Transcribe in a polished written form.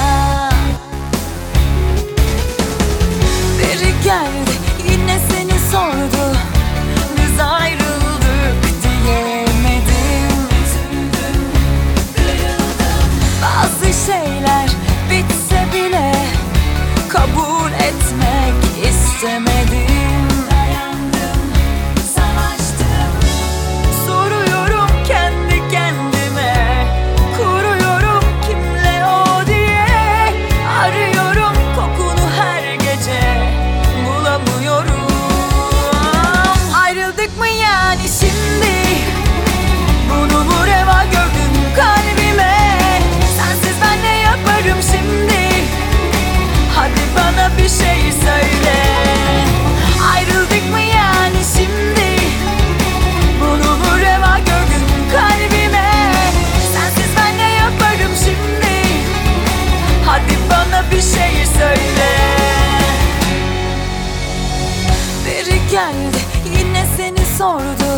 Biri geldi yine seni sordu, biz ayrıldık diyemedim. Üzüldüm, kırıldım. Bazı şeyler bitse bile kabul etmek istemedim. Dayandım, savaştım. Soruyorum kendi kendime, kuruyorum kimle o diye. Arıyorum kokunu her gece, bulamıyorum. Ayrıldık mı yani şimdi? Bunu mu reva gördün kalbime? Sensiz ben ne yaparım şimdi? Hadi bana bir şey söyle. Ayrıldık mı yani şimdi? Bunu mu reva gördün kalbime? Sensiz ben ne yaparım şimdi? Hadi bana bir şey söyle. Biri geldi yine seni sordu,